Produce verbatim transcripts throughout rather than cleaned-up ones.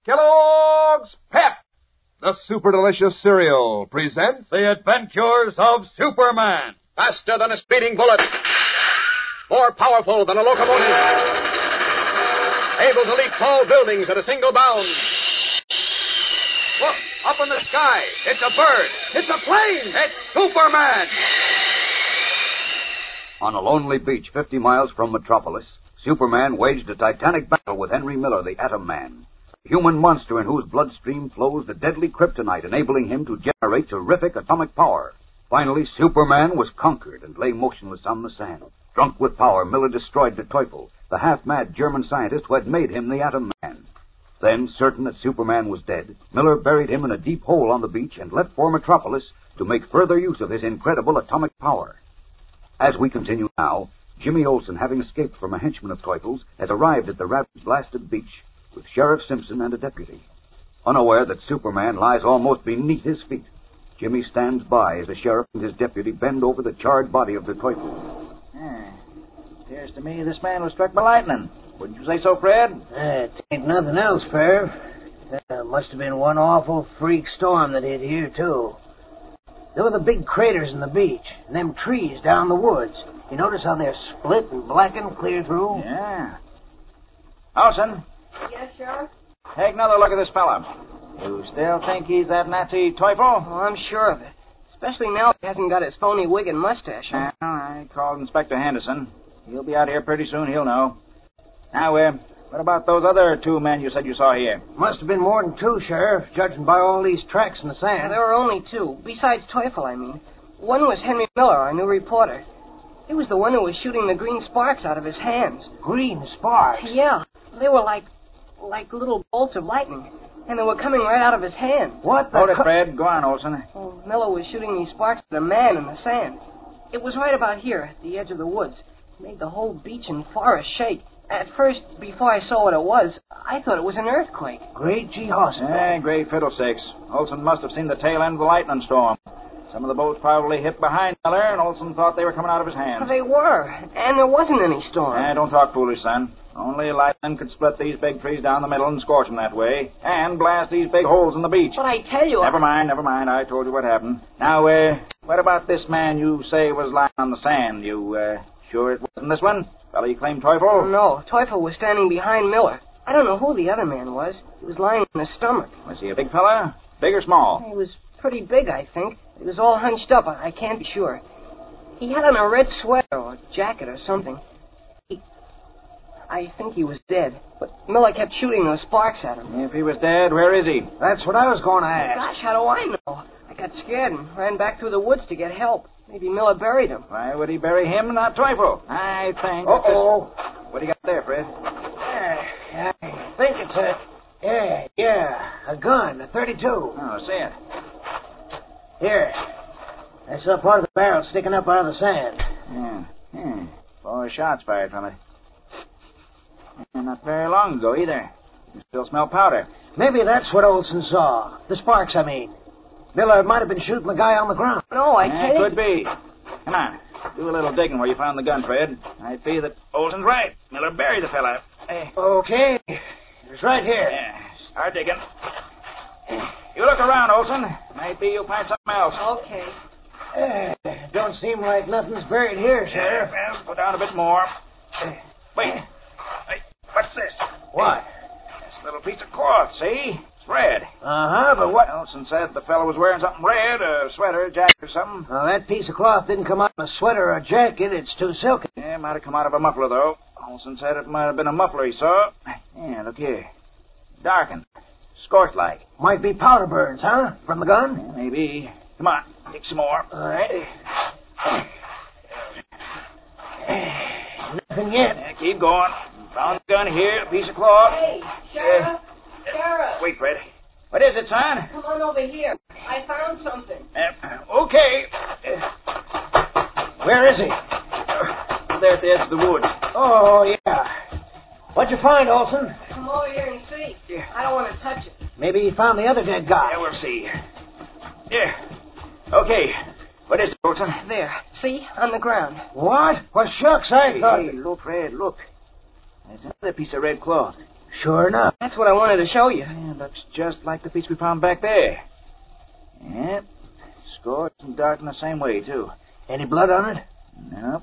Kellogg's Pep, the super delicious cereal, presents The Adventures of Superman. Faster than a speeding bullet. More powerful than a locomotive. Able to leap tall buildings at a single bound. Look, up in the sky. It's a bird. It's a plane. It's Superman. On a lonely beach fifty miles from Metropolis, Superman waged a titanic battle with Henry Miller, the Atom Man, a human monster in whose bloodstream flows the deadly kryptonite, enabling him to generate terrific atomic power. Finally, Superman was conquered and lay motionless on the sand. Drunk with power, Miller destroyed the Teufel, the half-mad German scientist who had made him the Atom Man. Then, certain that Superman was dead, Miller buried him in a deep hole on the beach and left for Metropolis to make further use of his incredible atomic power. As we continue now, Jimmy Olsen, having escaped from a henchman of Teufel's, has arrived at the ravage-blasted beach with Sheriff Simpson and a deputy. Unaware that Superman lies almost beneath his feet, Jimmy stands by as the sheriff and his deputy bend over the charred body of the Teufel. Hmm. Appears to me this man was struck by lightning. Wouldn't you say so, Fred? Uh, it ain't nothing else, Ferv. Uh, must have been one awful freak storm that hit here, too. There were the big craters in the beach, and them trees down the woods. You notice how they're split and blackened clear through? Yeah. Olsen, Yes, Sheriff? take another look at this fella. You still think he's that Nazi Teufel? Oh, I'm sure of it. Especially now he hasn't got his phony wig and mustache on. Well, I called Inspector Henderson. He'll be out here pretty soon. He'll know. Now, uh, what about those other two men you said you saw here? Must have been more than two, Sheriff, judging by all these tracks in the Well, sand. there were only two, besides Teufel, I mean. One was Henry Miller, our new reporter. He was the one who was shooting the green sparks out of his hands. Green sparks? Yeah, they were like, like little bolts of lightning, and they were coming right out of his hands. What the... Hold it, co- Fred. Go on, Olsen. Well, Miller was shooting these sparks at a man in the sand. It was right about here, at the edge of the woods. It made the whole beach and forest shake. At first, before I saw what it was, I thought it was an earthquake. Great G. Hawson. Eh, great fiddlesticks. Olsen must have seen the tail end of the lightning storm. Some of the boats probably hit behind Miller, and Olsen thought they were coming out of his hands. Well, they were, and there wasn't any storm. Eh, don't talk foolish, son. Only lightning could split these big trees down the middle and scorch them that way, and blast these big holes in the beach. But I tell you... Never I... mind, never mind. I told you what happened. Now, uh, what about this man you say was lying on the sand? You, uh, sure it wasn't this one? Fellow you claim Teufel? No, Teufel was standing behind Miller. I don't know who the other man was. He was lying on his stomach. Was he a big fella? Big or small? He was pretty big, I think. He was all hunched up. I I can't be sure. He had on a red sweater or jacket or something. He... I think he was dead. But Miller kept shooting those sparks at him. If he was dead, where is he? That's what I was going to ask. Gosh, how do I know? I got scared and ran back through the woods to get help. Maybe Miller buried him. Why would he bury him, not Teufel? I think... Uh-oh. What do you got there, Fred? Yeah, I think it's a... Yeah, yeah, a gun, a thirty-two. Oh, see it. Here. I saw part of the barrel sticking up out of the sand. Yeah, yeah. Four shots fired from it. And not very long ago, either. You still smell powder. Maybe that's what Olsen saw. The sparks, I mean. Miller might have been shooting the guy on the ground. No, I Yeah, tell you... could be. Come on. Do a little digging where you found the gun, Fred. I feel that Olsen's right. Miller buried the fella. Hey. Okay. It's right here. Yeah, start digging. You look around, Olsen. Might be you'll find something else. Okay. Uh, don't seem like nothing's buried here, Sheriff. Yeah, well, go down a bit more. Wait. Hey, what's this? What? This little piece of cloth, see? It's red. Uh-huh, but what... Olsen said the fellow was wearing something red, a sweater, a jacket or something. Well, that piece of cloth didn't come out of a sweater or a jacket. It's too silky. Yeah, it might have come out of a muffler, though. Olsen said it might have been a muffler he saw. Yeah, look here. Darkened. Scorched like. Might be powder burns, huh? From the gun? Yeah, maybe. Come on, dig some more. All right. Nothing yet. Yeah, keep going. Found the gun here, a piece of cloth. Hey, Sheriff! Sheriff! Wait, Fred. What is it, son? Come on over here. I found something. Uh, okay. Uh, Where is he? uh, there at the edge of the woods. Oh, yeah. What'd you find, Olsen? Come over here and see. I don't want to touch it. Maybe he found the other dead guy. Yeah, we'll see. Yeah. Okay. What is it, Olsen? There. See? On the ground. What? Well, shucks, I Hey, thought... hey, look, Fred, look. There's another piece of red cloth. Sure enough. That's what I wanted to show you. Yeah, looks just like the piece we found back there. Yep. Scored and dark in the same way, too. Any blood on it? Nope.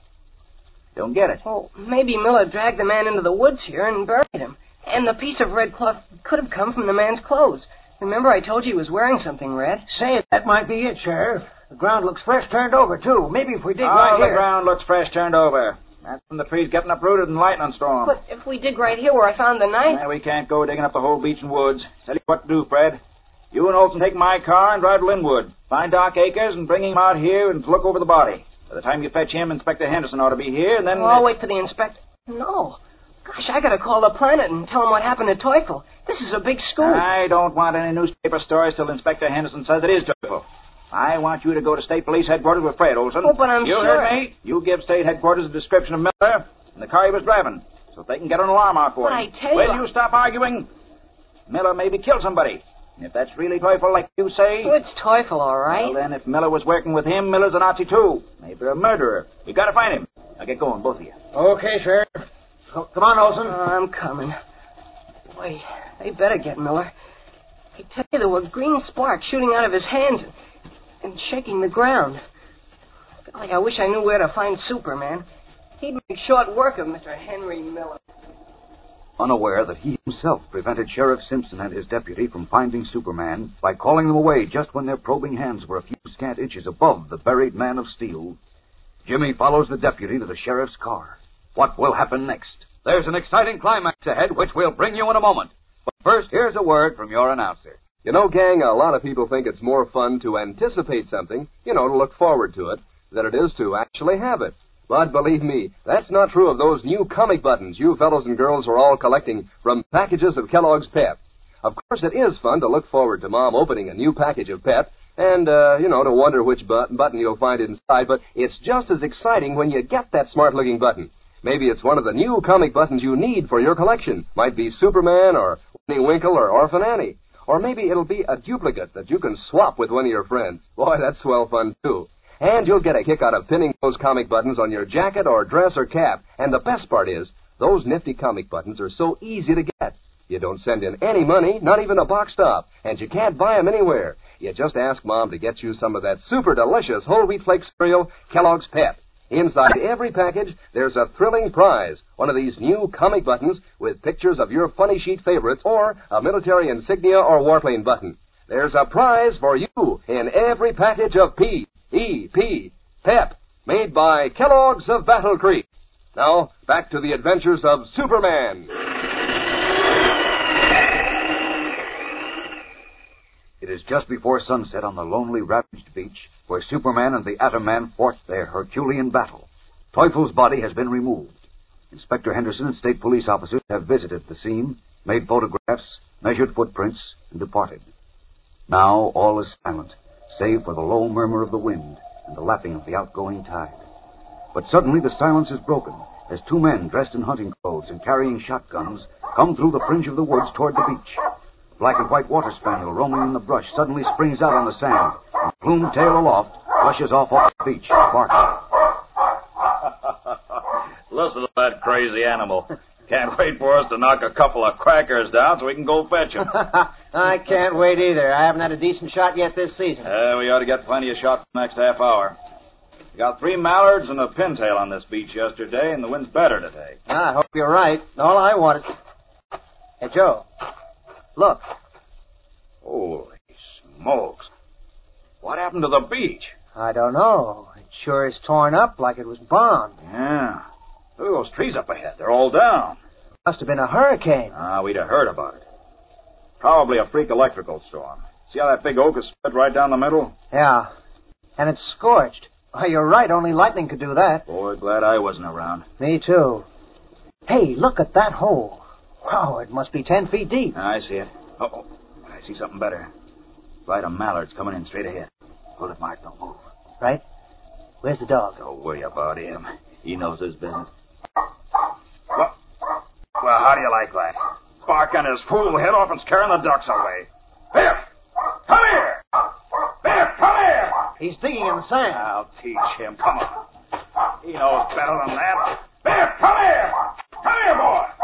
Don't get it. Well, maybe Miller dragged the man into the woods here and buried him. And the piece of red cloth could have come from the man's clothes. Remember I told you he was wearing something red? Say, that might be it, Sheriff. The ground looks fresh turned over, too. Maybe if we dig oh, right the here... ground looks fresh turned over. That's from the trees getting uprooted in lightning storm. But if we dig right here where I found the knife... Yeah, we can't go digging up the whole beach and woods. Tell you what to do, Fred. You and Olson take my car and drive to Linwood. Find Doc Akers and bring him out here and look over the body. By the time you fetch him, Inspector Henderson ought to be here, and then... Oh, I'll wait for the inspector. No. Gosh, I gotta call the Planet and tell him what happened to Teufel. This is a big scoop. I don't want any newspaper stories till Inspector Henderson says it is Teufel. I want you to go to State Police Headquarters with Fred, Olson. Oh, but I'm you sure... You heard me? You give State Headquarters a description of Miller and the car he was driving, so they can get an alarm out for but him. I tell you... Will you stop arguing? Miller maybe killed somebody. If that's really Teufel, like you say... Oh, it's Teufel, all right. Well, then, if Miller was working with him, Miller's a Nazi, too. Maybe a murderer. We've got to find him. Now, get going, both of you. Okay, Sheriff. Oh, come on, Olson. Oh, I'm coming. Boy, they better get Miller. I tell you, there were green sparks shooting out of his hands and, and shaking the ground. Golly, I wish I knew where to find Superman. He'd make short work of Mister Henry Miller. Unaware that he himself prevented Sheriff Simpson and his deputy from finding Superman by calling them away just when their probing hands were a few scant inches above the buried man of steel, Jimmy follows the deputy to the sheriff's car. What will happen next? There's an exciting climax ahead, which we'll bring you in a moment. But first, here's a word from your announcer. You know, gang, a lot of people think it's more fun to anticipate something, you know, to look forward to it, than it is to actually have it. But believe me, that's not true of those new comic buttons you fellows and girls are all collecting from packages of Kellogg's Pep. Of course, it is fun to look forward to Mom opening a new package of Pep and, uh, you know, to wonder which but- button you'll find inside, but it's just as exciting when you get that smart-looking button. Maybe it's one of the new comic buttons you need for your collection. Might be Superman or Winnie Winkle or Orphan Annie. Or maybe it'll be a duplicate that you can swap with one of your friends. Boy, that's swell fun, too. And you'll get a kick out of pinning those comic buttons on your jacket or dress or cap. And the best part is, those nifty comic buttons are so easy to get. You don't send in any money, not even a box stop, and you can't buy them anywhere. You just ask Mom to get you some of that super delicious whole wheat flake cereal, Kellogg's Pep. Inside every package, there's a thrilling prize, one of these new comic buttons with pictures of your funny sheet favorites or a military insignia or warplane button. There's a prize for you in every package of P E P, Pep, made by Kellogg's of Battle Creek. Now, back to the adventures of Superman. It is just before sunset on the lonely, ravaged beach where Superman and the Atom Man fought their Herculean battle. Teufel's body has been removed. Inspector Henderson and state police officers have visited the scene, made photographs, measured footprints, and departed. Now all is silent, save for the low murmur of the wind and the lapping of the outgoing tide. But suddenly the silence is broken as two men dressed in hunting clothes and carrying shotguns come through the fringe of the woods toward the beach. A black and white water spaniel roaming in the brush suddenly springs out on the sand and, plumed tail aloft, rushes off off the beach, barking. Listen to that crazy animal. Can't wait for us to knock a couple of crackers down so we can go fetch him. I can't wait either. I haven't had a decent shot yet this season. Uh, we ought to get plenty of shots the next half hour. We got three mallards and a pintail on this beach yesterday, and the wind's better today. I hope you're right. All I wanted... Hey, Joe. Look. Holy smokes. What happened to the beach? I don't know. It sure is torn up like it was bombed. Yeah. Look at those trees up ahead. They're all down. Must have been a hurricane. Ah, we'd have heard about it. Probably a freak electrical storm. See how that big oak is split right down the middle? Yeah. And it's scorched. Oh, you're right. Only lightning could do that. Boy, glad I wasn't around. Me too. Hey, look at that hole. Wow, it must be ten feet deep. I see it. Uh-oh. I see something better. Flight of mallards coming in straight ahead. Hold it, Mark. Don't move. Right? Where's the dog? Don't worry about him. He knows his business. Well, well, how do you like that? Barking his fool head off and scaring the ducks away. Biff! Come here! Biff, come here! He's digging in the sand. I'll teach him. Come on. He knows better than that. Biff, come here! Come here, boy!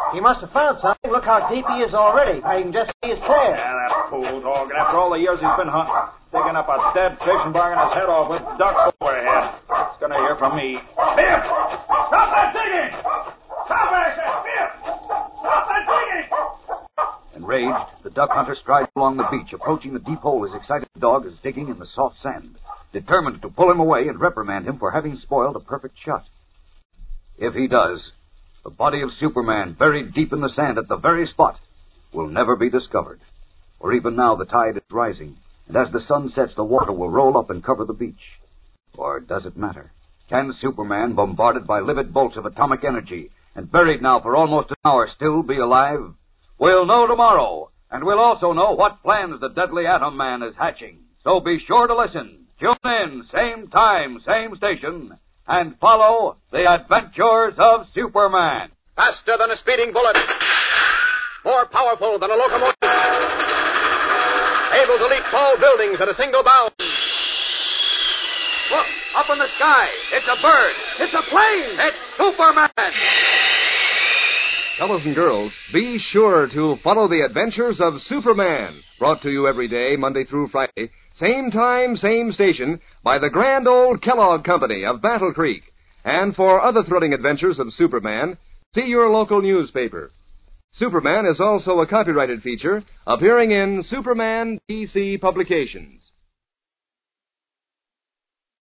He must have found something. Look how deep he is already. I can just see his tail. Yeah, that fool dog. And after all the years he's been hunting, digging up a dead fish and barking his head off with ducks overhead. It's going to hear from me. Biff! Stop that digging! Stop it, I said! Biff! Stop that digging! Enraged, the duck hunter strides along the beach, approaching the deep hole his excited dog is digging in the soft sand, determined to pull him away and reprimand him for having spoiled a perfect shot. If he does, the body of Superman, buried deep in the sand at the very spot, will never be discovered. For even now the tide is rising, and as the sun sets, the water will roll up and cover the beach. Or does it matter? Can Superman, bombarded by livid bolts of atomic energy, and buried now for almost an hour, still be alive? We'll know tomorrow, and we'll also know what plans the deadly Atom Man is hatching. So be sure to listen. Tune in, same time, same station, and follow the adventures of Superman. Faster than a speeding bullet. More powerful than a locomotive. Able to leap tall buildings at a single bound. Look, up in the sky. It's a bird. It's a plane. It's Superman. Fellows and girls, be sure to follow the adventures of Superman, brought to you every day, Monday through Friday, same time, same station, by the grand old Kellogg Company of Battle Creek. And for other thrilling adventures of Superman, see your local newspaper. Superman is also a copyrighted feature appearing in Superman D C Publications.